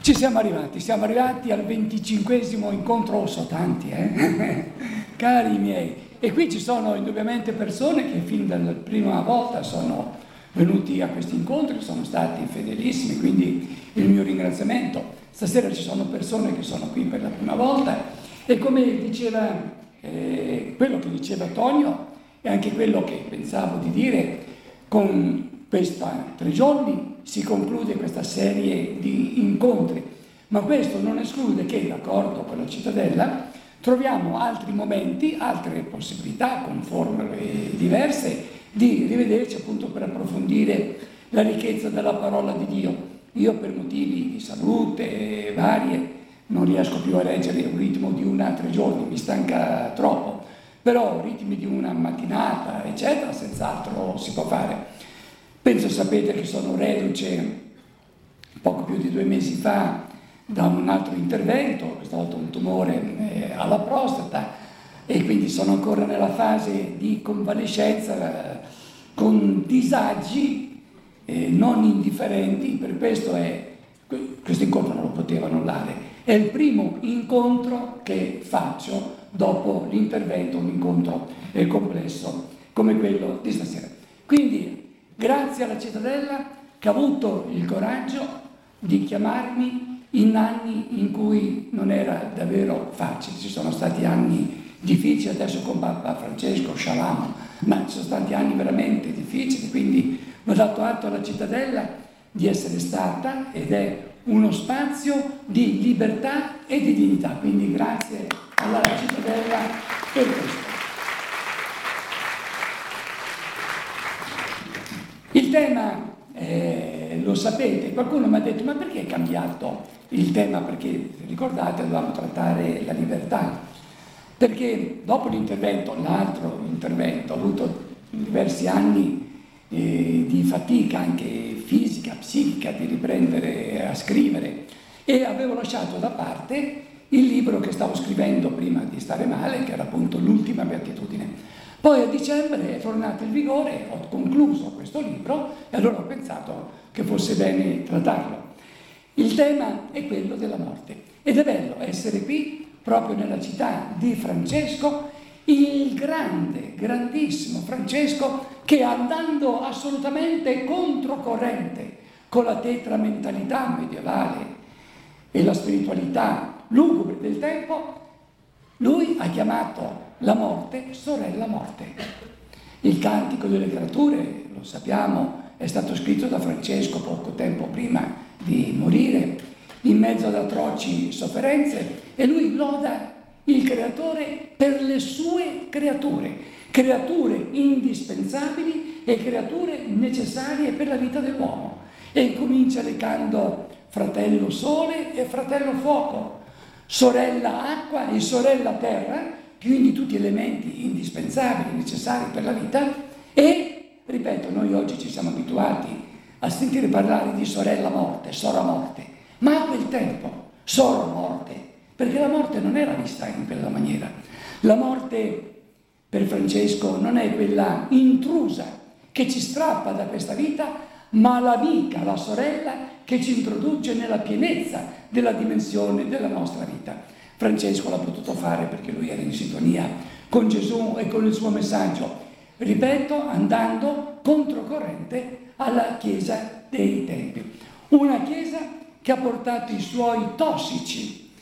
siamo arrivati al 25esimo incontro, so tanti, cari miei. E qui ci sono indubbiamente persone che fin dalla prima volta sono venuti a questi incontri, sono stati fedelissimi, quindi il mio ringraziamento. Stasera ci sono persone che sono qui per la prima volta e come diceva, quello che diceva Tonio e anche quello che pensavo di dire, con questi 3 giorni si conclude questa serie di incontri, ma questo non esclude che, d'accordo con la cittadella, troviamo altri momenti, altre possibilità con formule diverse di rivederci appunto per approfondire la ricchezza della parola di Dio. Io per motivi di salute varie non riesco più a reggere un ritmo di 1 a 3 giorni, mi stanca troppo, però ritmi di una mattinata eccetera senz'altro si può fare. Penso sapete che sono reduce poco più di 2 mesi fa da un altro intervento, questa volta un tumore alla prostata, e quindi sono ancora nella fase di convalescenza con disagi non indifferenti. Per questo questo incontro non lo potevo annullare. È il primo incontro che faccio dopo l'intervento, un incontro complesso come quello di stasera. Quindi grazie alla cittadella che ha avuto il coraggio di chiamarmi in anni in cui non era davvero facile. Ci sono stati anni difficili, adesso con Papa Francesco, Shalom, ma ci sono stati anni veramente difficili, quindi ho dato atto alla cittadella di essere stata ed è uno spazio di libertà e di dignità. Quindi grazie alla cittadella per questo. Il tema, lo sapete, qualcuno mi ha detto ma perché è cambiato il tema? Perché ricordate dovevamo trattare la libertà, perché dopo l'altro intervento, ho avuto diversi anni di fatica anche fisica, psichica, di riprendere a scrivere e avevo lasciato da parte il libro che stavo scrivendo prima di stare male, che era appunto l'ultima beatitudine. Poi a dicembre è tornato in vigore, ho concluso questo libro e allora ho pensato che fosse bene trattarlo. Il tema è quello della morte ed è bello essere qui proprio nella città di Francesco, il grandissimo Francesco che andando assolutamente controcorrente con la tetramentalità medievale e la spiritualità lugubre del tempo, lui ha chiamato la morte sorella morte. Il Cantico delle Creature, lo sappiamo, è stato scritto da Francesco poco tempo prima di morire, in mezzo ad atroci sofferenze, e lui loda il Creatore per le sue creature indispensabili e creature necessarie per la vita dell'uomo. E comincia recando fratello sole e fratello fuoco, sorella acqua e sorella terra, quindi tutti elementi indispensabili, necessari per la vita. E, ripeto, noi oggi ci siamo abituati a sentire parlare di sorella morte, sora morte, ma a quel tempo sora morte, perché la morte non era vista in quella maniera. La morte per Francesco non è quella intrusa che ci strappa da questa vita, ma l'amica, la sorella che ci introduce nella pienezza della dimensione della nostra vita. Francesco l'ha potuto fare perché lui era in sintonia con Gesù e con il suo messaggio, ripeto, andando controcorrente alla Chiesa dei tempi. Una Chiesa che ha portato i suoi tossici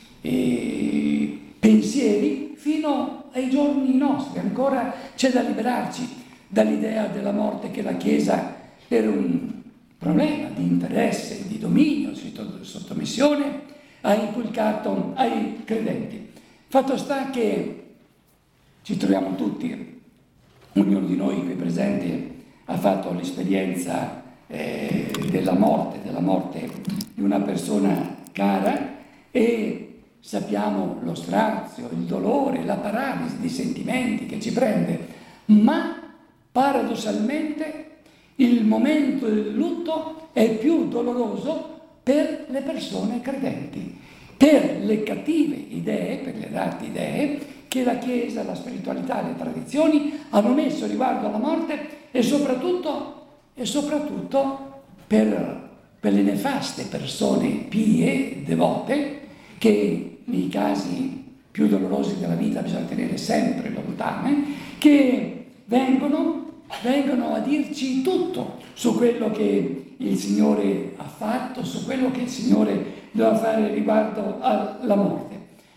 pensieri fino ai giorni nostri. Ancora c'è da liberarci dall'idea della morte che la Chiesa era un problema di interesse, di dominio, di sottomissione, ha inculcato ai credenti. Fatto sta che ci troviamo tutti, ognuno di noi qui presenti ha fatto l'esperienza della morte di una persona cara e sappiamo lo strazio, il dolore, la paralisi di sentimenti che ci prende, ma paradossalmente il momento del lutto è più doloroso per le persone credenti, per le cattive idee, per le errate idee che la Chiesa, la spiritualità, le tradizioni hanno messo riguardo alla morte e soprattutto per per le nefaste persone pie, devote, che nei casi più dolorosi della vita bisogna tenere sempre lontane, che vengono a dirci tutto su quello che il Signore ha fatto, su quello che il Signore deve fare riguardo alla morte.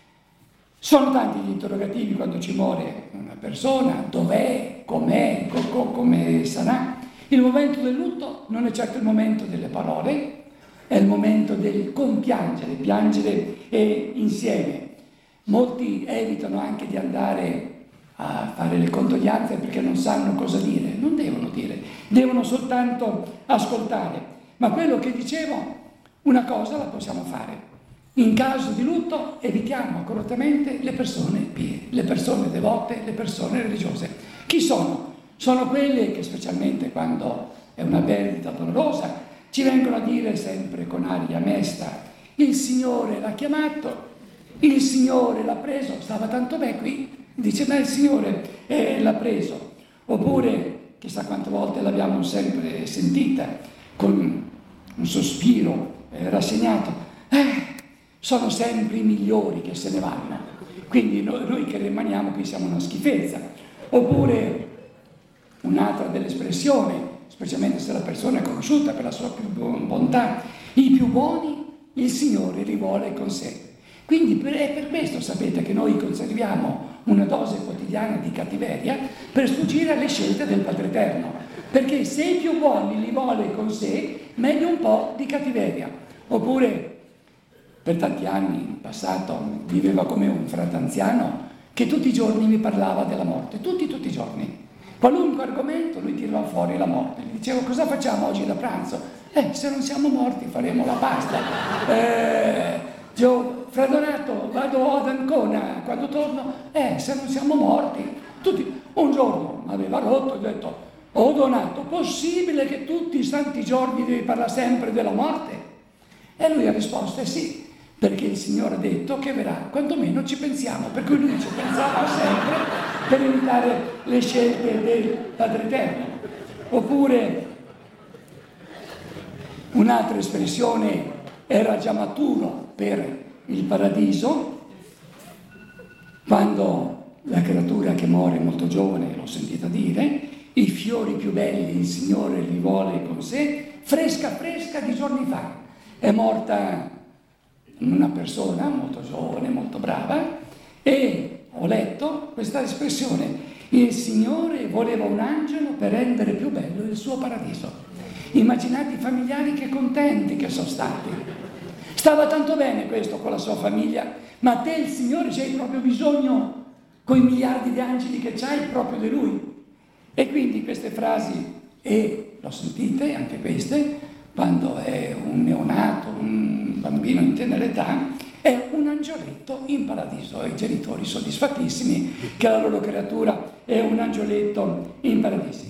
Sono tanti gli interrogativi quando ci muore una persona: dov'è, com'è, come sarà. Il momento del lutto non è certo il momento delle parole, è il momento del compiangere, piangere insieme. Molti evitano anche di andare a fare le condoglianze perché non sanno cosa dire. Non devono dire, devono soltanto ascoltare. Ma quello che dicevo, una cosa la possiamo fare: in caso di lutto evitiamo accuratamente le persone pie, le persone devote, le persone religiose. Chi sono? Sono quelle che, specialmente quando è una perdita dolorosa, ci vengono a dire sempre con aria mesta: il Signore l'ha chiamato, il Signore l'ha preso, stava tanto bene qui, dice ma il Signore l'ha preso. Oppure, chissà quante volte l'abbiamo sempre sentita, con un sospiro rassegnato: sono sempre i migliori che se ne vanno, quindi noi che rimaniamo qui siamo una schifezza. Oppure un'altra delle espressioni, specialmente se la persona è conosciuta per la sua più bontà: i più buoni il Signore li vuole con sé. Quindi è per questo, sapete, che noi conserviamo una dose quotidiana di cattiveria per sfuggire alle scelte del Padre Eterno, perché se i più buoni li vuole con sé, meglio un po' di cattiveria. Oppure, per tanti anni in passato viveva come un frate anziano che tutti i giorni mi parlava della morte, tutti i giorni. Qualunque argomento lui tirava fuori la morte. Gli dicevo: cosa facciamo oggi da pranzo? Se non siamo morti faremo la pasta. Fra Donato, vado ad Ancona, quando torno, se non siamo morti. Un giorno mi aveva rotto e ho detto: oh Donato, possibile che tutti i santi giorni devi parlare sempre della morte? E lui ha risposto: sì, perché il Signore ha detto che verrà, quantomeno ci pensiamo, per cui lui ci pensava sempre per evitare le scelte del Padre Eterno. Oppure un'altra espressione: era già maturo per il paradiso, quando la creatura che muore molto giovane, l'ho sentita dire, i fiori più belli il Signore li vuole con sé, fresca di giorni fa. È morta una persona molto giovane, molto brava, e ho letto questa espressione: il Signore voleva un angelo per rendere più bello il suo paradiso. Immaginate i familiari che contenti che sono stati. Stava tanto bene questo con la sua famiglia, ma te il Signore c'hai proprio bisogno, con i miliardi di angeli che c'hai, proprio di Lui. E quindi queste frasi, e l'ho sentite anche queste, quando è un neonato, un bambino in tenera età, è un angioletto in paradiso, e i genitori soddisfattissimi che la loro creatura è un angioletto in paradiso.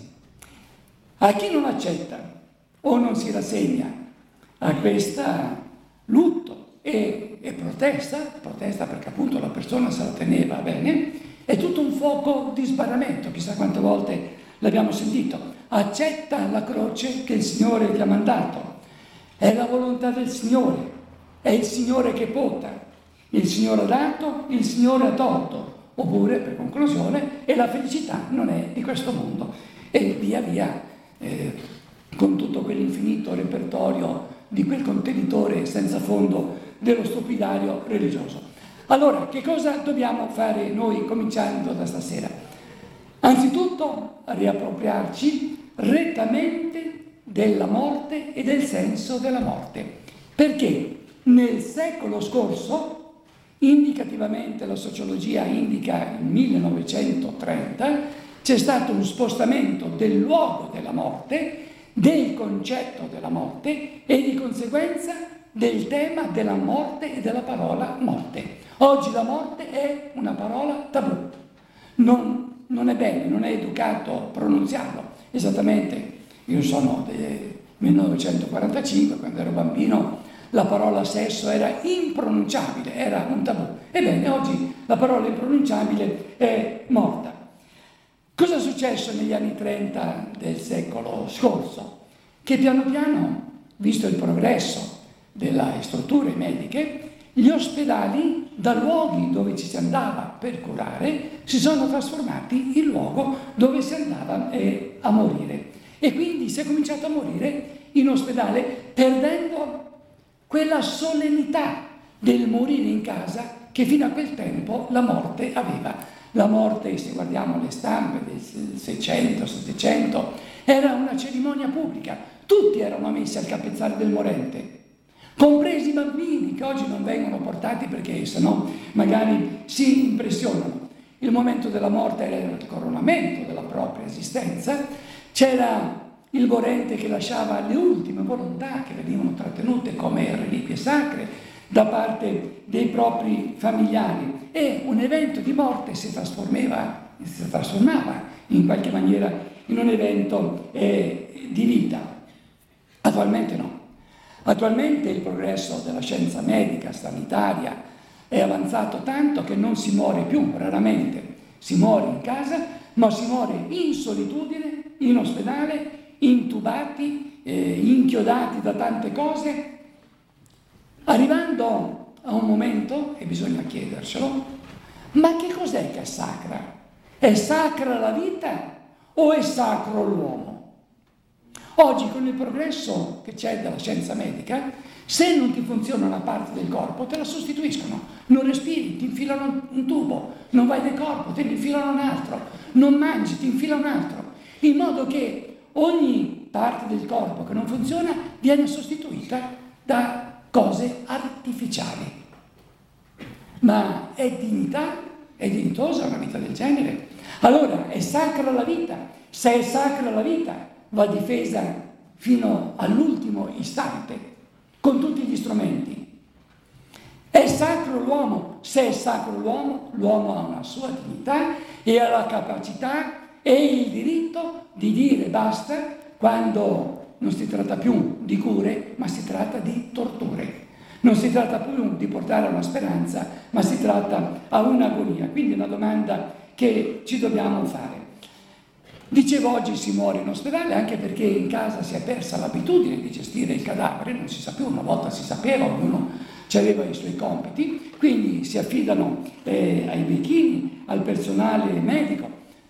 A chi non accetta o non si rassegna a questa lutto e protesta perché appunto la persona se la teneva bene, è tutto un fuoco di sbarramento. Chissà quante volte l'abbiamo sentito: accetta la croce che il Signore ti ha mandato, è la volontà del Signore, è il Signore che pota, il Signore ha dato, il Signore ha tolto. Oppure, per conclusione, e la felicità non è di questo mondo, e via via con tutto quell'infinito repertorio di quel contenitore senza fondo dello stupidario religioso. Allora, che cosa dobbiamo fare noi cominciando da stasera? Anzitutto riappropriarci rettamente della morte e del senso della morte, perché nel secolo scorso, indicativamente la sociologia indica il 1930, c'è stato un spostamento del luogo della morte, del concetto della morte e di conseguenza del tema della morte e della parola morte. Oggi la morte è una parola tabù, non è bene, non è educato pronunziarlo. Esattamente, io sono del 1945, quando ero bambino la parola sesso era impronunciabile, era un tabù. Ebbene, oggi la parola impronunciabile è morta. Cosa è successo negli anni 30 del secolo scorso? Che piano piano visto il progresso delle strutture mediche, gli ospedali, da luoghi dove ci si andava per curare, si sono trasformati in luogo dove si andava a morire. E quindi si è cominciato a morire in ospedale, perdendo quella solennità del morire in casa che fino a quel tempo la morte aveva. La morte, se guardiamo le stampe del 600, 700, era una cerimonia pubblica. Tutti erano messi al capezzale del morente, compresi i bambini che oggi non vengono portati perché sennò magari si impressionano. Il momento della morte era il coronamento della propria esistenza, c'era il morente che lasciava le ultime volontà che venivano trattenute come reliquie sacre da parte dei propri familiari, e un evento di morte si trasformava in qualche maniera in un evento di vita. Attualmente no. Attualmente il progresso della scienza medica, sanitaria, è avanzato tanto che non si muore più, raramente si muore in casa, ma si muore in solitudine, in ospedale, intubati, inchiodati da tante cose, arrivando a un momento, e bisogna chiederselo, ma che cos'è che è sacra? È sacra la vita o è sacro l'uomo? Oggi, con il progresso che c'è della scienza medica, se non ti funziona una parte del corpo te la sostituiscono, non respiri, ti infilano un tubo, non vai del corpo, te ne infilano un altro, non mangi, ti infilano un altro, in modo che ogni parte del corpo che non funziona viene sostituita da cose artificiali. Ma è dignità? È dignitosa una vita del genere? Allora, è sacra la vita. Se è sacra la vita, va difesa fino all'ultimo istante, con tutti gli strumenti. È sacro l'uomo? Se è sacro l'uomo, l'uomo ha una sua dignità e ha la capacità e il diritto di dire basta quando non si tratta più di cure, ma si tratta di torture. Non si tratta più di portare a una speranza, ma si tratta a un'agonia. Quindi è una domanda che ci dobbiamo fare. Dicevo, oggi si muore in ospedale anche perché in casa si è persa l'abitudine di gestire il cadavere, non si sa più, una volta si sapeva, ognuno aveva i suoi compiti, quindi si affidano ai becchini, al personale medico.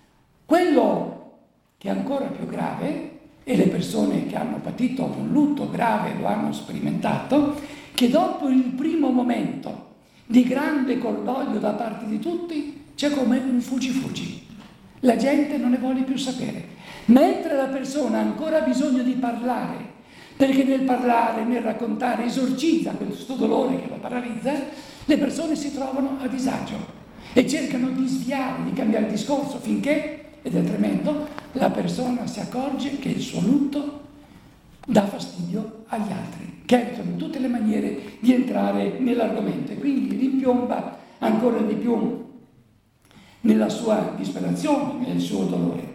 Quello che è ancora più grave, e le persone che hanno patito un lutto grave lo hanno sperimentato, che dopo il primo momento di grande cordoglio da parte di tutti c'è come un fuggi-fuggi. La gente non ne vuole più sapere, mentre la persona ha ancora bisogno di parlare, perché nel parlare, nel raccontare, esorcizza questo dolore che lo paralizza, le persone si trovano a disagio e cercano di sviare, di cambiare discorso finché, ed è tremendo, la persona si accorge che il suo lutto dà fastidio agli altri, che evitano in tutte le maniere di entrare nell'argomento e quindi rimpiomba ancora di più nella sua disperazione, nel suo dolore.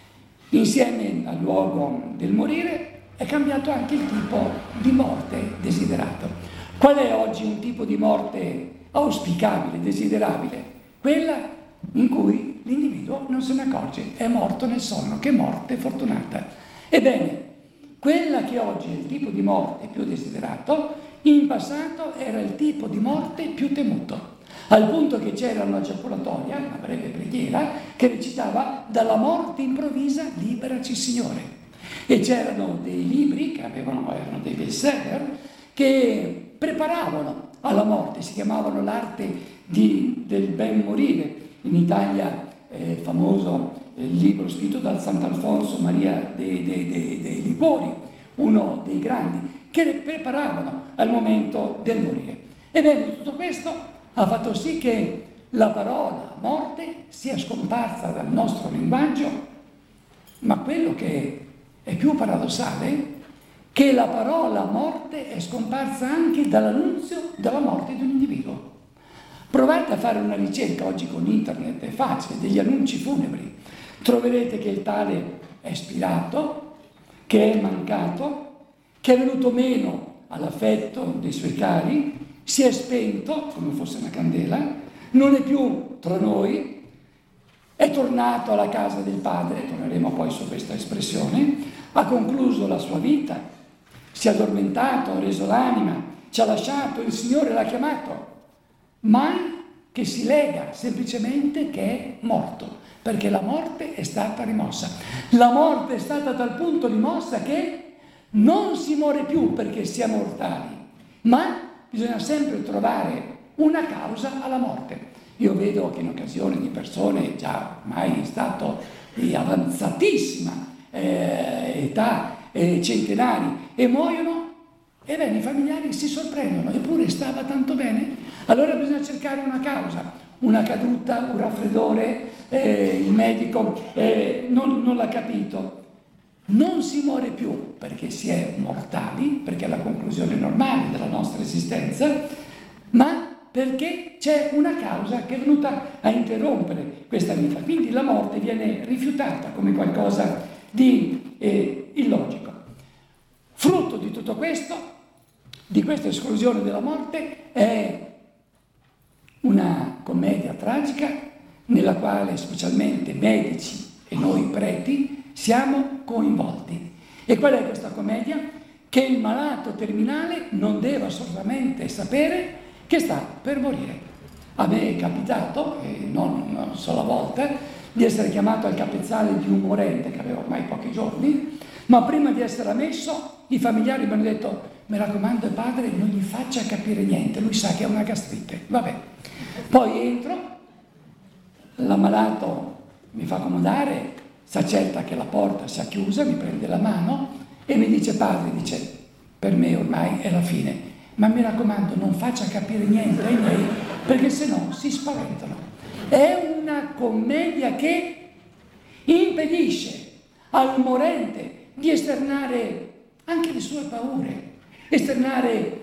Insieme al luogo del morire è cambiato anche il tipo di morte desiderato. Qual è oggi un tipo di morte auspicabile, desiderabile? Quella in cui l'individuo non se ne accorge, è morto nel sonno. Che morte fortunata! Ebbene, quella che oggi è il tipo di morte più desiderato, in passato era il tipo di morte più temuto, al punto che c'era una giaculatoria, una breve preghiera, che recitava «Dalla morte improvvisa liberaci Signore». E c'erano dei libri, che erano dei bestseller, che preparavano alla morte, si chiamavano L'arte del ben morire. In Italia è famoso il libro scritto dal Sant'Alfonso Maria dei Liguori, uno dei grandi, che preparavano al momento del morire. Ebbene, tutto questo ha fatto sì che la parola morte sia scomparsa dal nostro linguaggio, ma quello che è più paradossale è che la parola morte è scomparsa anche dall'annunzio della morte di un individuo. Provate a fare una ricerca oggi con internet, è facile, degli annunci funebri. Troverete che il tale è spirato, che è mancato, che è venuto meno all'affetto dei suoi cari, si è spento come fosse una candela, non è più tra noi, è tornato alla casa del padre, torneremo poi su questa espressione, ha concluso la sua vita, si è addormentato, ha reso l'anima, ci ha lasciato, il Signore l'ha chiamato. Mai che si lega semplicemente che è morto, perché la morte è stata rimossa. La morte è stata a tal punto rimossa che non si muore più perché si è mortali, ma bisogna sempre trovare una causa alla morte. Io vedo che in occasione di persone già ormai in stato di avanzatissima età, centenari, e muoiono, e bene, i familiari si sorprendono, eppure stava tanto bene. Allora bisogna cercare una causa, una caduta, un raffreddore, il medico non l'ha capito. Non si muore più perché si è mortali, perché è la conclusione normale della nostra esistenza, ma perché c'è una causa che è venuta a interrompere questa vita. Quindi la morte viene rifiutata come qualcosa di illogico. Frutto di tutto questo, di questa esclusione della morte, è una commedia tragica nella quale specialmente medici e noi preti siamo coinvolti. E qual è questa commedia? Che il malato terminale non deve assolutamente sapere che sta per morire. A me è capitato, e non una sola volta, di essere chiamato al capezzale di un morente che aveva ormai pochi giorni, ma prima di essere ammesso i familiari mi hanno detto: mi raccomando padre, non gli faccia capire niente, lui sa che ha una gastrite. Vabbè. Poi entro, l'ammalato mi fa accomodare, si accerta che la porta sia chiusa, mi prende la mano e mi dice: padre, dice, per me ormai è la fine, ma mi raccomando non faccia capire niente ai miei, perché sennò si spaventano. È una commedia che impedisce al morente di esternare anche le sue paure, esternare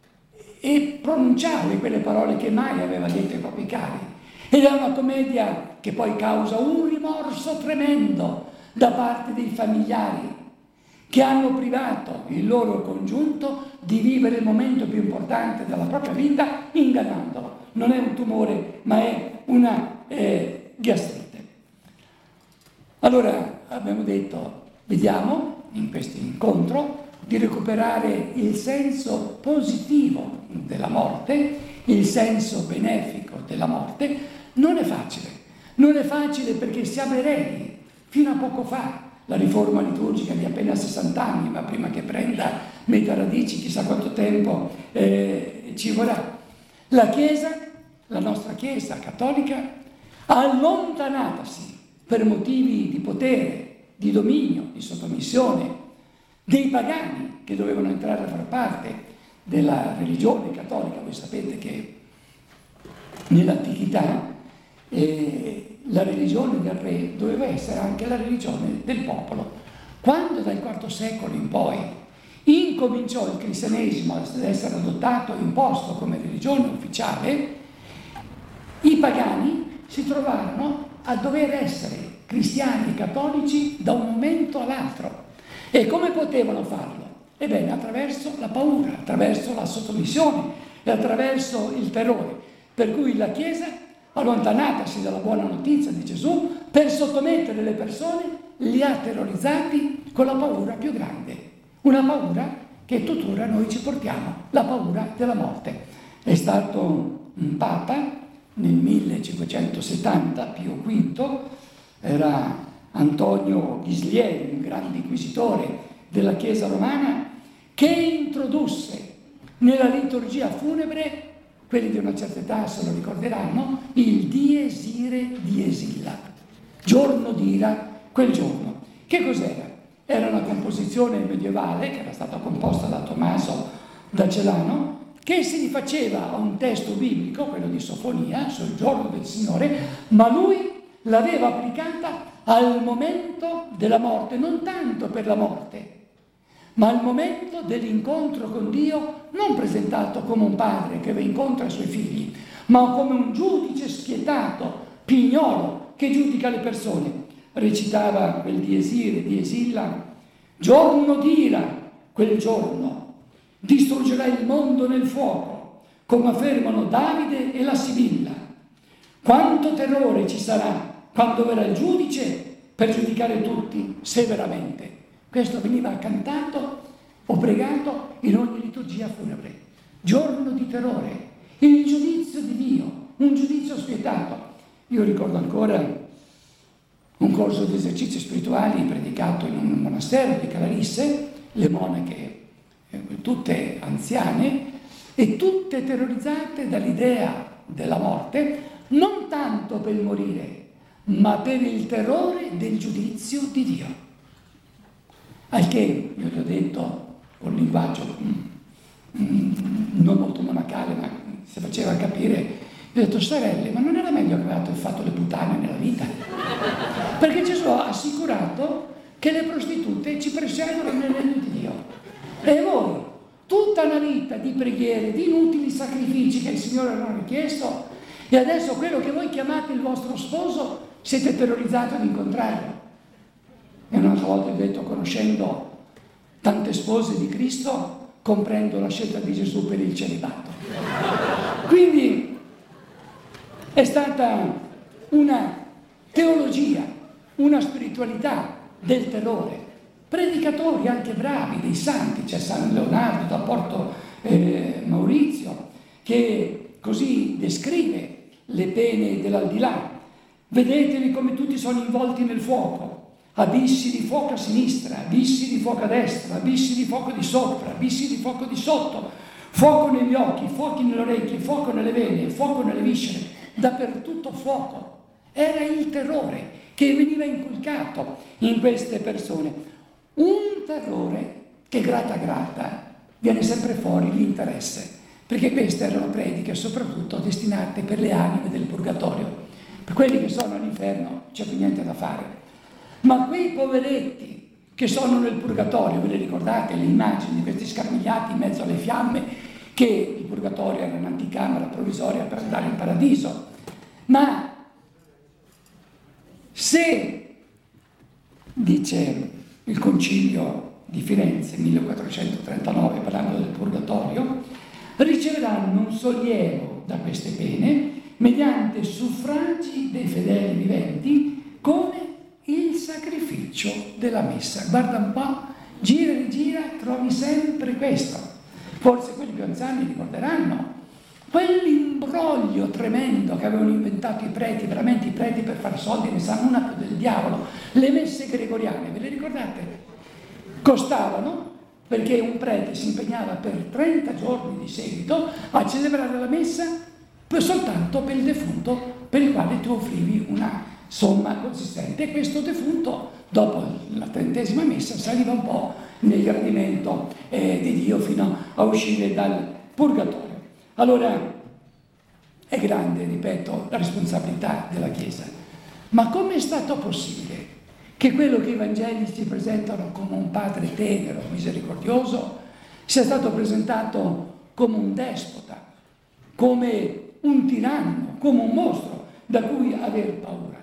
e pronunciare quelle parole che mai aveva detto ai propri cari. Ed è una commedia che poi causa un rimorso tremendo da parte dei familiari che hanno privato il loro congiunto di vivere il momento più importante della propria vita ingannandolo. Non è un tumore, ma è una gastrite. Allora abbiamo detto, vediamo in questo incontro di recuperare il senso positivo della morte, il senso benefico della morte. Non è facile perché siamo eredi. Fino a poco fa la riforma liturgica di appena 60 anni, ma prima che prenda meta radici chissà quanto tempo ci vorrà. La Chiesa, la nostra Chiesa cattolica, allontanatasi per motivi di potere, di dominio, di sottomissione dei pagani che dovevano entrare a far parte della religione cattolica. Voi sapete che nell'antichità la religione del re doveva essere anche la religione del popolo. Quando dal IV secolo in poi incominciò il cristianesimo ad essere adottato e imposto come religione ufficiale, i pagani si trovarono a dover essere cristiani e cattolici da un momento all'altro. E come potevano farlo? Ebbene, attraverso la paura, attraverso la sottomissione e attraverso il terrore. Per cui la Chiesa, allontanatasi dalla buona notizia di Gesù, per sottomettere le persone, li ha terrorizzati con la paura più grande. Una paura che tuttora noi ci portiamo, la paura della morte. È stato un papa nel 1570, Pio V, era Antonio Ghislieri, un grande inquisitore della Chiesa romana, che introdusse nella liturgia funebre, quelli di una certa età se lo ricorderanno, il Dies irae dies illa, giorno d'ira, quel giorno. Che cos'era? Era una composizione medievale che era stata composta da Tommaso da Celano, che si rifaceva a un testo biblico, quello di Sofonia, sul giorno del Signore, ma lui l'aveva applicata al momento della morte, non tanto per la morte, ma al momento dell'incontro con Dio, non presentato come un padre che va incontro ai suoi figli, ma come un giudice spietato, pignolo, che giudica le persone. Recitava quel Dies irae dies illa: giorno d'ira, quel giorno distruggerà il mondo nel fuoco, come affermano Davide e la Sibilla. Quanto terrore ci sarà quando verrà il giudice per giudicare tutti severamente. Questo veniva cantato Ho pregato in ogni liturgia funebre, giorno di terrore, il giudizio di Dio, un giudizio spietato. Io ricordo ancora un corso di esercizi spirituali predicato in un monastero di Clarisse, le monache tutte anziane e tutte terrorizzate dall'idea della morte, non tanto per morire, ma per il terrore del giudizio di Dio. Al che io gli ho detto con linguaggio non molto monacale, ma si faceva capire, gli ho detto: sorelle, ma non era meglio che avevate fatto le puttane nella vita? Perché Gesù ha assicurato che le prostitute ci presiedono nel regno di Dio. E voi, tutta una vita di preghiere, di inutili sacrifici che il Signore non ha richiesto, e adesso quello che voi chiamate il vostro sposo siete terrorizzati ad incontrarlo. E un'altra volta ho detto: conoscendo tante spose di Cristo, comprendo la scelta di Gesù per il celibato. Quindi è stata una teologia, una spiritualità del terrore. Predicatori anche bravi, dei santi, c'è San Leonardo da Porto Maurizio, che così descrive le pene dell'aldilà. Vedeteli come tutti sono involti nel fuoco, abissi di fuoco a sinistra, abissi di fuoco a destra, abissi di fuoco di sopra, abissi di fuoco di sotto, fuoco negli occhi, fuochi nelle orecchie, fuoco nelle vene, fuoco nelle viscere, dappertutto fuoco. Era il terrore che veniva inculcato in queste persone. Un terrore che gratta gratta viene sempre fuori l'interesse, perché queste erano prediche soprattutto destinate per le anime del purgatorio. Per quelli che sono all'inferno non c'è più niente da fare. Ma quei poveretti che sono nel purgatorio, ve le ricordate le immagini di questi scarmigliati in mezzo alle fiamme, che il purgatorio era un'anticamera provvisoria per andare in paradiso. Ma se, dice il Concilio di Firenze 1439, parlando del purgatorio, riceveranno un sollievo da queste pene mediante suffragi dei fedeli viventi come il sacrificio della messa. Guarda un po', gira e rigira, trovi sempre questo. Forse quelli più anziani ricorderanno quell'imbroglio tremendo che avevano inventato i preti, veramente i preti per fare soldi ne sanno una più del diavolo. Le messe gregoriane, ve le ricordate? Costavano, perché un prete si impegnava per 30 giorni di seguito a celebrare la messa soltanto per il defunto, per il quale tu offrivi una somma consistente. E questo defunto, dopo la 30ª messa, saliva un po' nel gradimento di Dio fino a uscire dal purgatorio. Allora, è grande, ripeto, la responsabilità della Chiesa. Ma come è stato possibile che quello che i Vangeli ci presentano come un padre tenero, misericordioso, sia stato presentato come un despota, come un tiranno, come un mostro da cui aver paura?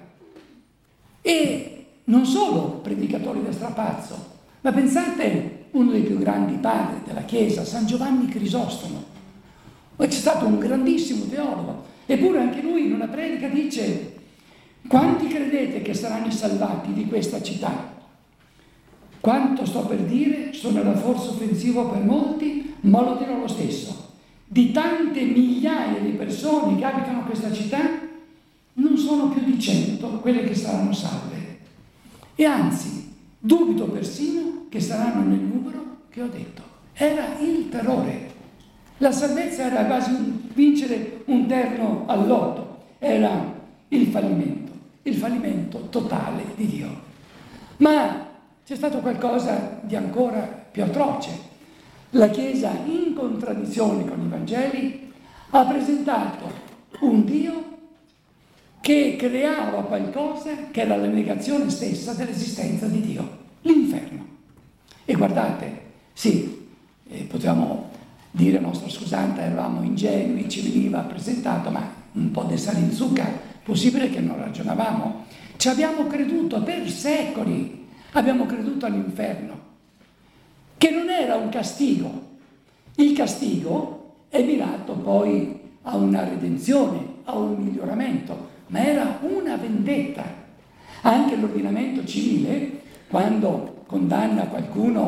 E non solo predicatori da strapazzo, ma pensate, uno dei più grandi padri della Chiesa, San Giovanni Crisostomo, è stato un grandissimo teologo, eppure anche lui in una predica dice: quanti credete che saranno salvati di questa città? Quanto sto per dire suonerà forse offensivo per molti, ma lo dirò lo stesso. Di tante migliaia di persone che abitano questa città, non sono più di 100 quelle che saranno salve. E anzi, dubito persino che saranno nel numero che ho detto. Era il terrore. La salvezza era quasi vincere un terno al lotto, era il fallimento totale di Dio. Ma c'è stato qualcosa di ancora più atroce. La Chiesa, in contraddizione con i Vangeli, ha presentato un Dio che creava qualcosa che era la negazione stessa dell'esistenza di Dio, l'inferno. E guardate, sì, potevamo dire nostra scusante, eravamo ingenui, ci veniva presentato, ma un po' di sale in zucca, possibile che non ragionavamo. Ci abbiamo creduto per secoli, abbiamo creduto all'inferno, che non era un castigo. Il castigo è mirato poi a una redenzione, a un miglioramento, ma era una vendetta. Anche l'ordinamento civile, quando condanna qualcuno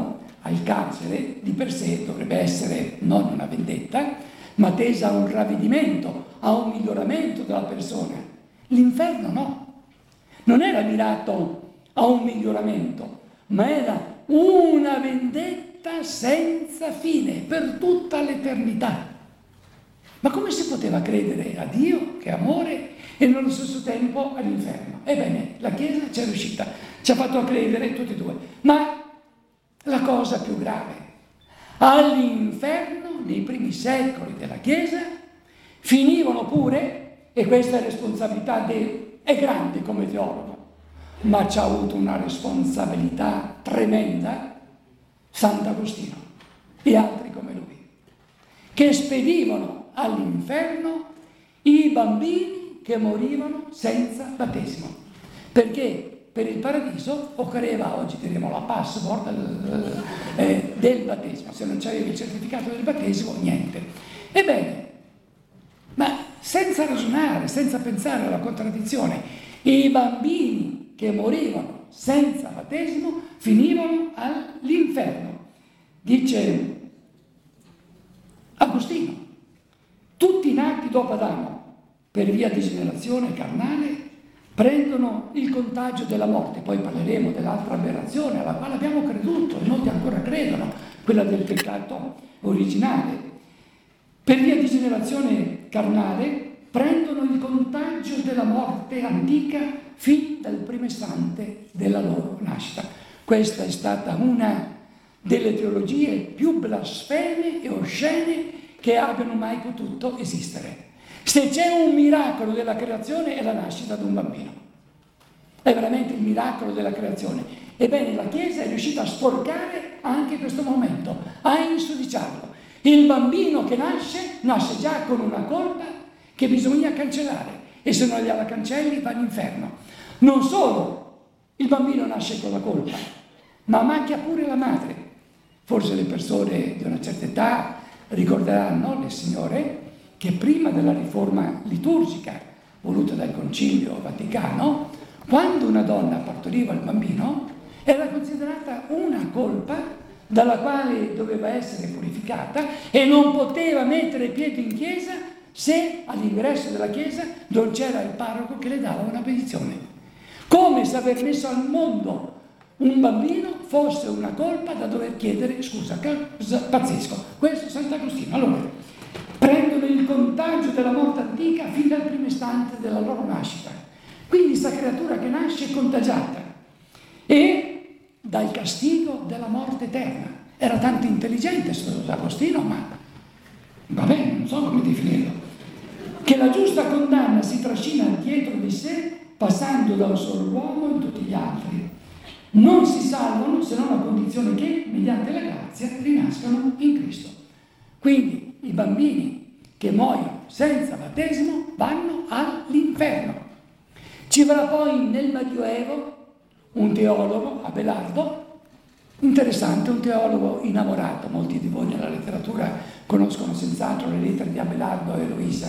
al carcere di per sé dovrebbe essere non una vendetta, ma tesa a un ravvedimento, a un miglioramento della persona. L'inferno no, non era mirato a un miglioramento, ma era una vendetta senza fine per tutta l'eternità. Ma come si poteva credere a Dio, che è amore, e nello stesso tempo all'inferno? Ebbene, la Chiesa ci è riuscita, ci ha fatto credere tutti e due. Ma la cosa più grave, all'inferno, nei primi secoli della Chiesa, finivano pure, e questa è responsabilità è grande come teologo, ma ci ha avuto una responsabilità tremenda, Sant'Agostino e altri come lui, che spedivano all'inferno i bambini che morivano senza battesimo, perché per il paradiso occorreva, oggi diremo la password del battesimo, se non c'avevi il certificato del battesimo, niente. Ebbene, ma senza ragionare, senza pensare alla contraddizione, i bambini che morivano senza battesimo finivano all'inferno. Dice Agostino, tutti nati dopo Adamo, per via di generazione carnale, prendono il contagio della morte. Poi parleremo dell'altra aberrazione alla quale abbiamo creduto e molti ancora credono, quella del peccato originale. Per via di generazione carnale prendono il contagio della morte antica fin dal primo istante della loro nascita. Questa è stata una delle teologie più blasfeme e oscene che abbiano mai potuto esistere. Se c'è un miracolo della creazione è la nascita di un bambino. È veramente il miracolo della creazione. Ebbene, la Chiesa è riuscita a sporcare anche questo momento, a insudiciarlo. Il bambino che nasce già con una colpa che bisogna cancellare, e se non gliela cancelli va all'inferno. Non solo il bambino nasce con la colpa, ma macchia pure la madre. Forse le persone di una certa età ricorderanno, le signore, che prima della riforma liturgica voluta dal Concilio Vaticano, quando una donna partoriva il bambino, era considerata una colpa dalla quale doveva essere purificata e non poteva mettere piede in chiesa se all'ingresso della chiesa non c'era il parroco che le dava una benedizione. Come se aver messo al mondo un bambino fosse una colpa da dover chiedere scusa. Pazzesco. Questo è Sant'Agostino. Allora, prendono il contagio della morte antica fin dal primo istante della loro nascita. Quindi questa creatura che nasce è contagiata e dal castigo della morte eterna. Era tanto intelligente Agostino, ma va bene, non so come definirlo, che la giusta condanna si trascina dietro di sé passando da un solo uomo in tutti gli altri. Non si salvano se non a condizione che, mediante la grazia, rinascano in Cristo. Quindi i bambini che muoiono senza battesimo vanno all'inferno. Ci verrà poi nel Medioevo un teologo, Abelardo, interessante, un teologo innamorato. Molti di voi nella letteratura conoscono senz'altro le lettere di Abelardo e Luisa.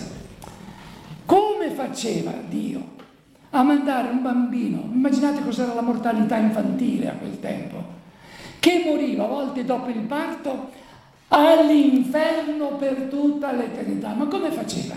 Come faceva Dio a mandare un bambino, immaginate cos'era la mortalità infantile a quel tempo, che moriva a volte dopo il parto all'inferno per tutta l'eternità? Ma come faceva?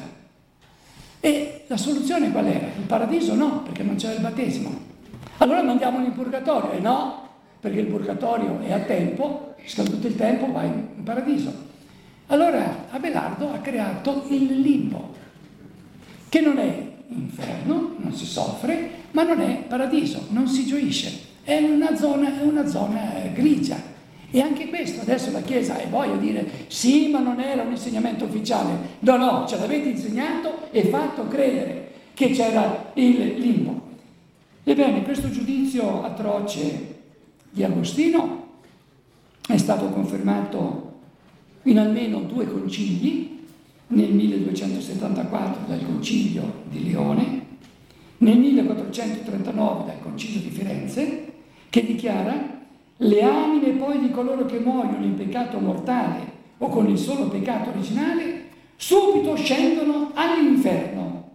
E la soluzione qual era? Il paradiso no, perché non c'era il battesimo. Allora mandiamolo in purgatorio, e no, perché il purgatorio è a tempo, scaduto il tempo vai in paradiso. Allora Abelardo ha creato il limbo, che non è inferno, non si soffre, ma non è paradiso, non si gioisce, è una zona grigia. E anche questo, adesso la Chiesa ha voglia di dire sì, ma non era un insegnamento ufficiale. No, ce l'avete insegnato e fatto credere che c'era il limbo. Ebbene, questo giudizio atroce di Agostino è stato confermato in almeno 2 concili, nel 1274 dal Concilio di Lione, nel 1439 dal Concilio di Firenze, che dichiara: le anime poi di coloro che muoiono in peccato mortale o con il solo peccato originale subito scendono all'inferno.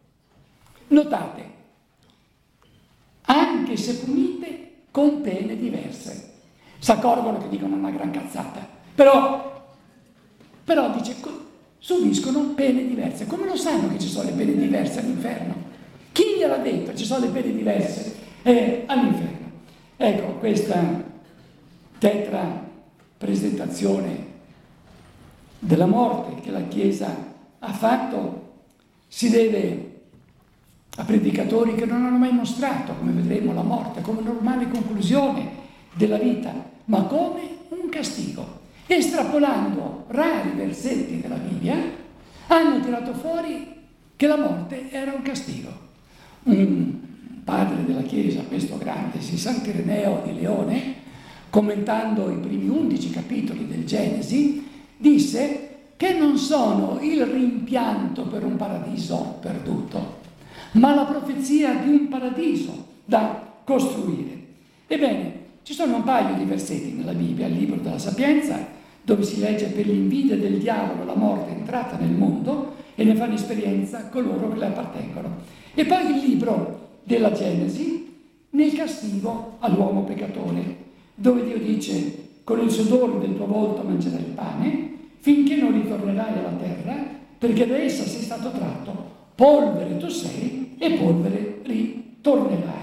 Notate, anche se punite con pene diverse. si accorgono che dicono una gran cazzata. Però dice, subiscono pene diverse. Come lo sanno che ci sono le pene diverse all'inferno? Chi gliel'ha detto? Ci sono le pene diverse all'inferno. Ecco, questa tetra presentazione della morte che la Chiesa ha fatto si deve a predicatori che non hanno mai mostrato, come vedremo, la morte come normale conclusione della vita, ma come un castigo. Estrapolando rari versetti della Bibbia, hanno tirato fuori che la morte era un castigo. Un padre della Chiesa, questo grande, Sant'Ireneo di Leone, commentando i primi 11 capitoli del Genesi, disse che non sono il rimpianto per un paradiso perduto, ma la profezia di un paradiso da costruire. Ebbene, ci sono un paio di versetti nella Bibbia, il libro della Sapienza, dove si legge: per l'invidia del diavolo la morte è entrata nel mondo e ne fanno esperienza coloro che le appartengono. E poi il libro della Genesi, nel castigo all'uomo peccatore, dove Dio dice: con il sudore del tuo volto mangerai il pane, finché non ritornerai alla terra, perché da essa sei stato tratto, polvere tu sei e polvere ritornerai.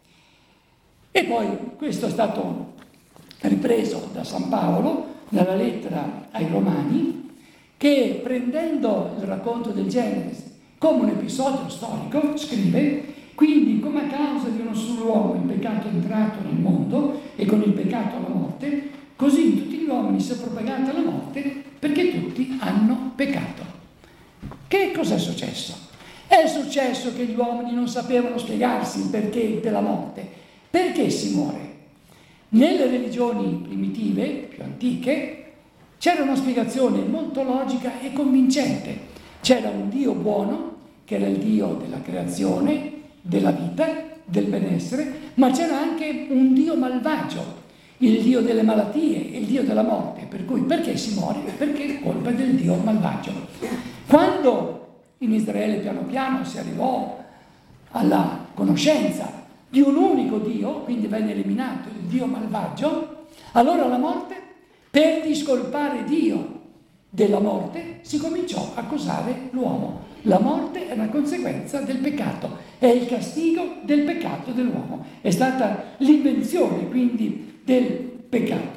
E poi questo è stato ripreso da San Paolo nella lettera ai Romani, che prendendo il racconto del Genesi come un episodio storico, scrive: quindi come a causa di uno solo uomo il peccato è entrato nel mondo e con il peccato la morte, così in tutti gli uomini si è propagata la morte perché tutti hanno peccato. Che cos'è successo? È successo che gli uomini non sapevano spiegarsi il perché della morte. Perché si muore? Nelle religioni primitive, più antiche, c'era una spiegazione molto logica e convincente. C'era un Dio buono, che era il Dio della creazione, della vita, del benessere, ma c'era anche un Dio malvagio, il Dio delle malattie, il Dio della morte. Per cui perché si muore? Perché è colpa del Dio malvagio. Quando in Israele piano piano si arrivò alla conoscenza di un unico Dio, quindi venne eliminato il Dio malvagio, allora la morte, per discolpare Dio della morte, si cominciò a accusare l'uomo. La morte è una conseguenza del peccato, è il castigo del peccato dell'uomo, è stata l'invenzione quindi del peccato.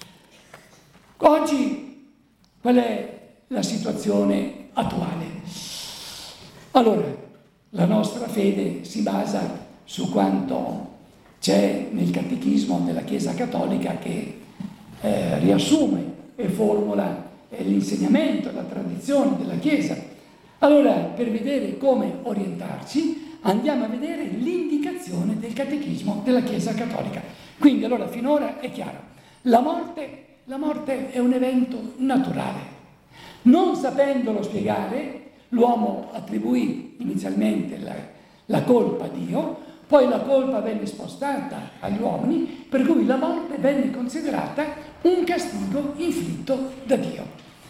Oggi qual è la situazione attuale? Allora, la nostra fede si basa su quanto c'è nel catechismo della Chiesa Cattolica, che riassume e formula l'insegnamento, la tradizione della Chiesa. Allora, per vedere come orientarci, andiamo a vedere l'indicazione del catechismo della Chiesa Cattolica. Quindi, allora, finora è chiaro, la morte è un evento naturale. Non sapendolo spiegare, l'uomo attribuì inizialmente la colpa a Dio, poi la colpa venne spostata agli uomini, per cui la morte venne considerata un castigo inflitto da Dio.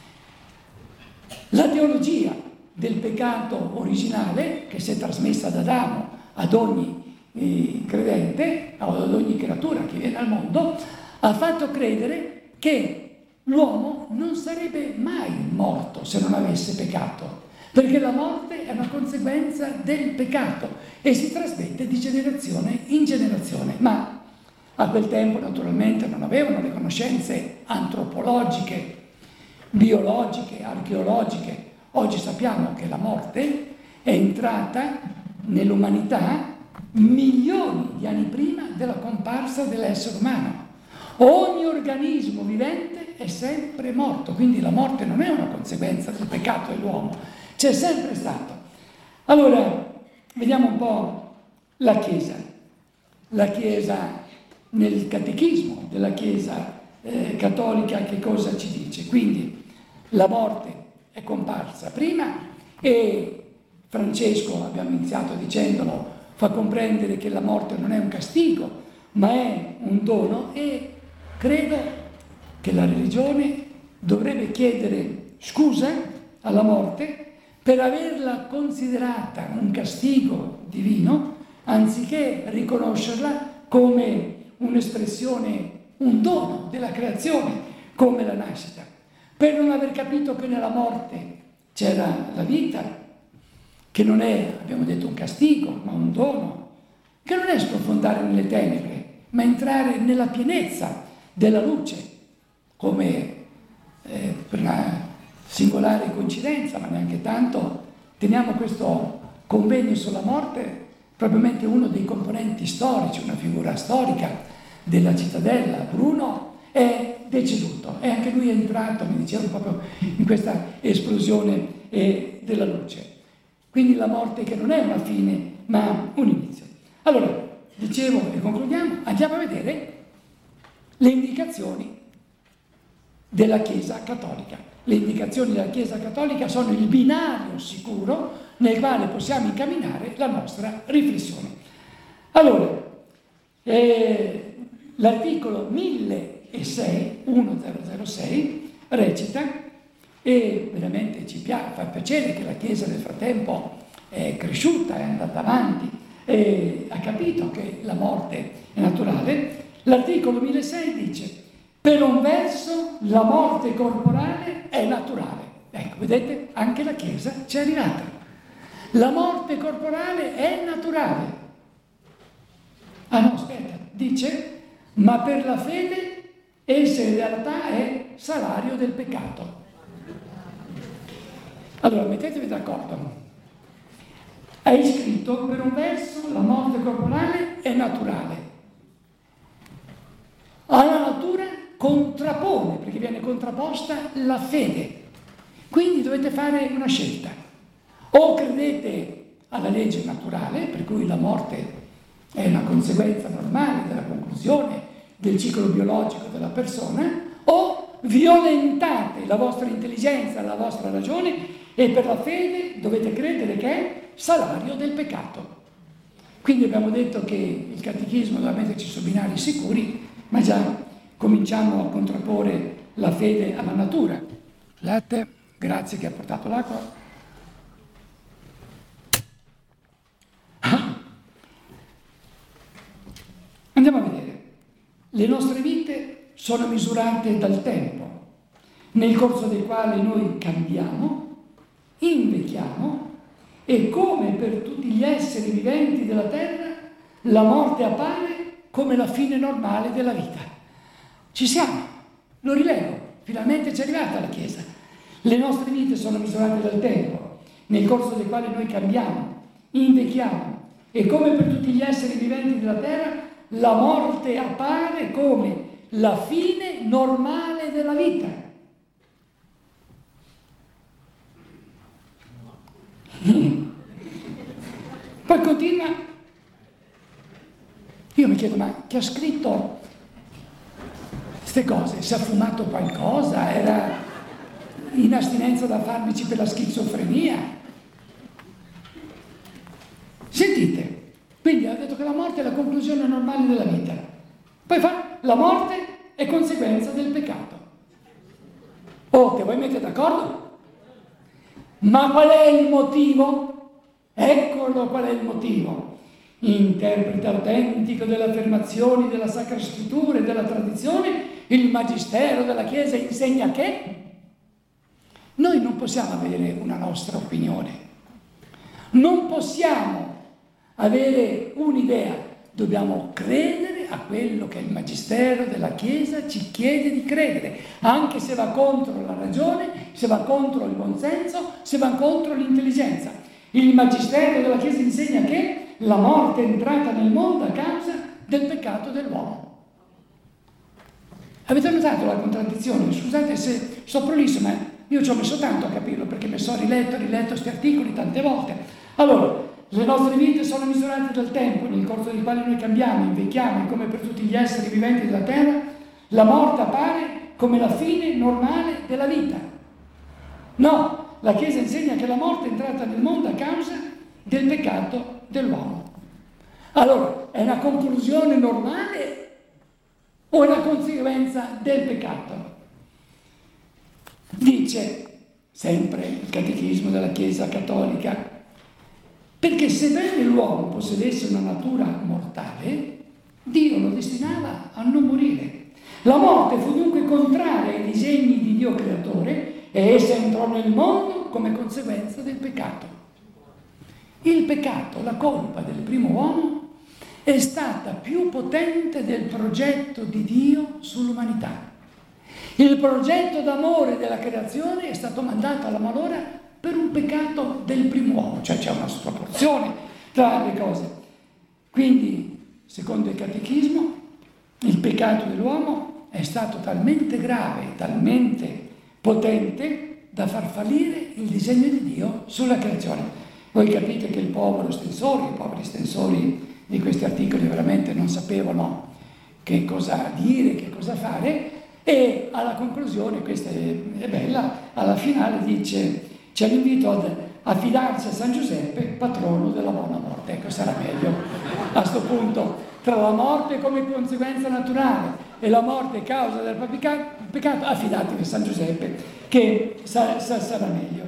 La teologia del peccato originale, che si è trasmessa da Adamo ad ogni credente, ad ogni creatura che viene al mondo, ha fatto credere che l'uomo non sarebbe mai morto se non avesse peccato, perché la morte è una conseguenza del peccato e si trasmette di generazione in generazione. Ma a quel tempo naturalmente non avevano le conoscenze antropologiche, biologiche, archeologiche. Oggi sappiamo che la morte è entrata nell'umanità milioni di anni prima della comparsa dell'essere umano. Ogni organismo vivente è sempre morto, quindi la morte non è una conseguenza del peccato dell'uomo, c'è sempre stato. Allora, vediamo un po' la Chiesa. La Chiesa nel catechismo della Chiesa cattolica che cosa ci dice? Quindi la morte è comparsa prima e Francesco, abbiamo iniziato dicendolo, fa comprendere che la morte non è un castigo, ma è un dono, e credo che la religione dovrebbe chiedere scusa alla morte per averla considerata un castigo divino, anziché riconoscerla come un'espressione un dono della creazione come la nascita, per non aver capito che nella morte c'era la vita, che non è, abbiamo detto, un castigo, ma un dono, che non è sprofondare nelle tenebre, ma entrare nella pienezza della luce, come per una singolare coincidenza, ma neanche tanto, teniamo questo convegno sulla morte, probabilmente uno dei componenti storici, una figura storica della cittadella, Bruno, è deceduto e anche lui è entrato, mi dicevo, proprio in questa esplosione della luce. Quindi la morte che non è una fine, ma un inizio. Allora, dicevo e concludiamo, andiamo a vedere le indicazioni della Chiesa Cattolica. Le indicazioni della Chiesa Cattolica sono il binario sicuro nel quale possiamo incamminare la nostra riflessione. Allora, l'articolo 1006 recita, e veramente fa piacere che la Chiesa nel frattempo è cresciuta, è andata avanti, e ha capito che la morte è naturale. L'articolo 1006 dice: per un verso la morte corporale è naturale. Ecco, vedete, anche la Chiesa ci è arrivata. La morte corporale è naturale. Ah no, aspetta, dice, ma per la fede essa in realtà è salario del peccato. Allora, mettetevi d'accordo. Hai scritto, per un verso la morte corporale è naturale. Alla natura contrappone, perché viene contrapposta la fede. Quindi dovete fare una scelta. O credete alla legge naturale, per cui la morte è una conseguenza normale della conclusione del ciclo biologico della persona, o violentate la vostra intelligenza, la vostra ragione, e per la fede dovete credere che è salario del peccato. Quindi abbiamo detto che il catechismo doveva metterci su binari sicuri, ma già cominciamo a contrapporre la fede alla natura. Scusate, grazie che ha portato l'acqua. Andiamo a vedere. Le nostre vite sono misurate dal tempo, nel corso del quale noi cambiamo, invecchiamo, e come per tutti gli esseri viventi della terra, la morte appare come la fine normale della vita. Ci siamo, lo rilevo, finalmente ci è arrivata la Chiesa. Le nostre vite sono misurate dal tempo, nel corso del quale noi cambiamo, invecchiamo, e come per tutti gli esseri viventi della terra, la morte appare come la fine normale della vita. Poi continua. Io mi chiedo, ma chi ha scritto queste cose? Si è fumato qualcosa? Era in astinenza da farmaci per la schizofrenia? Sentite, quindi ha detto che la morte è la conclusione normale della vita. Poi fa, la morte è conseguenza del peccato. Oh, che voi mette d'accordo? Ma qual è il motivo? Eccolo qual è il motivo. Interprete autentico delle affermazioni della Sacra Scrittura e della tradizione, il Magistero della Chiesa insegna che noi non possiamo avere una nostra opinione, non possiamo avere un'idea, dobbiamo credere a quello che il Magistero della Chiesa ci chiede di credere, anche se va contro la ragione, se va contro il buonsenso, se va contro l'intelligenza. Il Magistero della Chiesa insegna che la morte è entrata nel mondo a causa del peccato dell'uomo. Avete notato la contraddizione? Scusate se sto prolisso, ma io ci ho messo tanto a capirlo, perché mi sono riletto questi articoli tante volte. Allora, le nostre vite sono misurate dal tempo, nel corso del quale noi cambiamo, invecchiamo, e come per tutti gli esseri viventi della terra, la morte appare come la fine normale della vita. No, la Chiesa insegna che la morte è entrata nel mondo a causa del peccato dell'uomo. Allora, è una conclusione normale o è una conseguenza del peccato? Dice sempre il Catechismo della Chiesa Cattolica, perché sebbene l'uomo possedesse una natura mortale, Dio lo destinava a non morire, La morte fu dunque contraria ai disegni di Dio creatore e essa entrò nel mondo come conseguenza del peccato. Il peccato, la colpa del primo uomo, è stata più potente del progetto di Dio sull'umanità. Il progetto d'amore della creazione è stato mandato alla malora per un peccato del primo uomo, cioè c'è una sproporzione tra le cose. Quindi, secondo il catechismo, il peccato dell'uomo è stato talmente grave, talmente potente da far fallire il disegno di Dio sulla creazione. Voi capite che i poveri stensori di questi articoli veramente non sapevano che cosa dire, che cosa fare, e alla conclusione, questa è bella, alla finale dice: c'è l'invito ad affidarsi a San Giuseppe, patrono della buona morte. Ecco, sarà meglio a questo punto, tra la morte come conseguenza naturale e la morte causa del peccato, affidatevi a San Giuseppe che sarà meglio.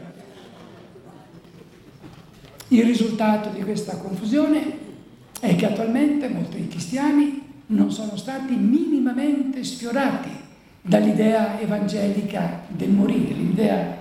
Il risultato di questa confusione è che attualmente molti cristiani non sono stati minimamente sfiorati dall'idea evangelica del morire, l'idea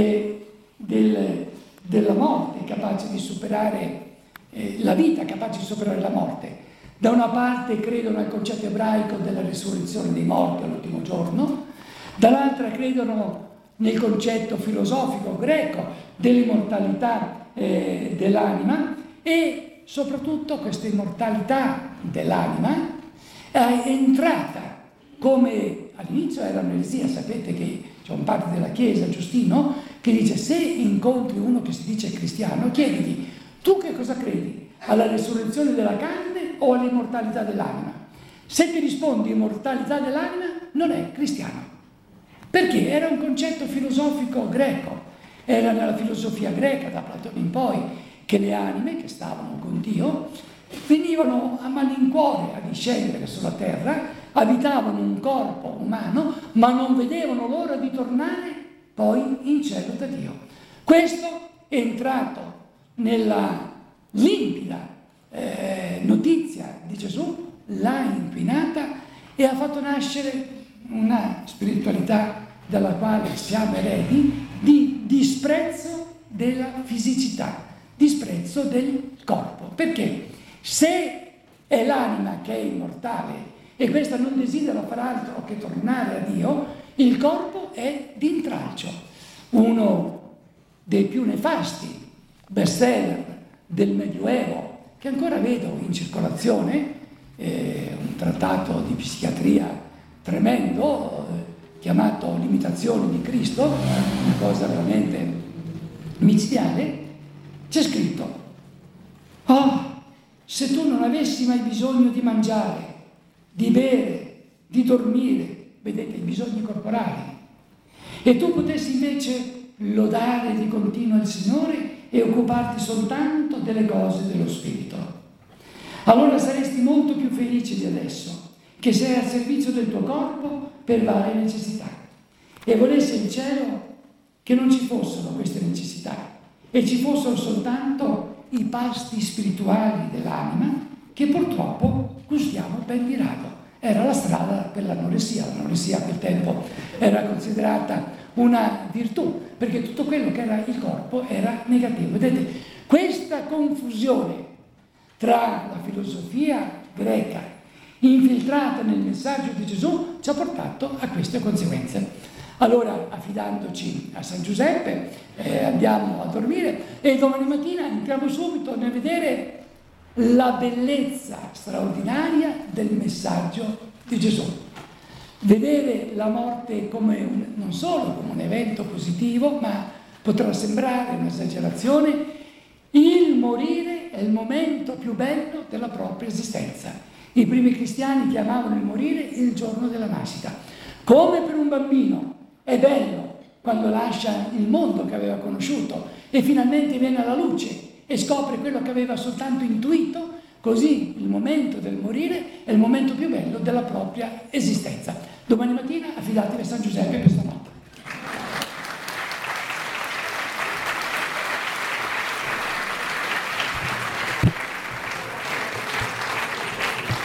della morte capace di superare la vita, capace di superare la morte. Da una parte credono al concetto ebraico della risurrezione dei morti all'ultimo giorno, dall'altra credono nel concetto filosofico greco dell'immortalità dell'anima, e soprattutto questa immortalità dell'anima è entrata, come all'inizio era un'eresia. Sapete che c'è un padre della Chiesa, Giustino, che dice: se incontri uno che si dice cristiano, chiedigli: tu che cosa credi? Alla risurrezione della carne o all'immortalità dell'anima? Se ti rispondi immortalità dell'anima, non è cristiano. Perché? Era un concetto filosofico greco, era nella filosofia greca, da Platone in poi, che le anime che stavano con Dio venivano a malincuore a discendere sulla terra, abitavano un corpo umano, ma non vedevano l'ora di tornare poi in cielo da Dio. Questo è entrato nella limpida notizia di Gesù, l'ha inquinata e ha fatto nascere una spiritualità dalla quale siamo eredi, di disprezzo della fisicità, disprezzo del corpo. Perché se è l'anima che è immortale e questa non desidera far altro che tornare a Dio, il corpo è d'intralcio. Uno dei più nefasti bestseller del Medioevo, che ancora vedo in circolazione, un trattato di psichiatria tremendo, chiamato L'imitazione di Cristo, una cosa veramente micidiale, c'è scritto: oh, se tu non avessi mai bisogno di mangiare, di bere, di dormire, vedete i bisogni corporali, e tu potessi invece lodare di continuo il Signore e occuparti soltanto delle cose dello Spirito, allora saresti molto più felice di adesso, che sei al servizio del tuo corpo per varie necessità, e volessi il cielo che non ci fossero queste necessità e ci fossero soltanto i pasti spirituali dell'anima che purtroppo gustiamo ben di rado. Era la strada per l'anoressia. L'anoressia a quel tempo era considerata una virtù, perché tutto quello che era il corpo era negativo. Vedete, questa confusione tra la filosofia greca infiltrata nel messaggio di Gesù ci ha portato a queste conseguenze. Allora, affidandoci a San Giuseppe, andiamo a dormire e domani mattina entriamo subito nel vedere la bellezza straordinaria del messaggio di Gesù. Vedere la morte come non solo come un evento positivo, ma potrà sembrare un'esagerazione. Il morire è il momento più bello della propria esistenza. I primi cristiani chiamavano il morire il giorno della nascita. Come per un bambino è bello quando lascia il mondo che aveva conosciuto e finalmente viene alla luce e scopre quello che aveva soltanto intuito, così il momento del morire è il momento più bello della propria esistenza. Domani mattina affidatevi a San Giuseppe per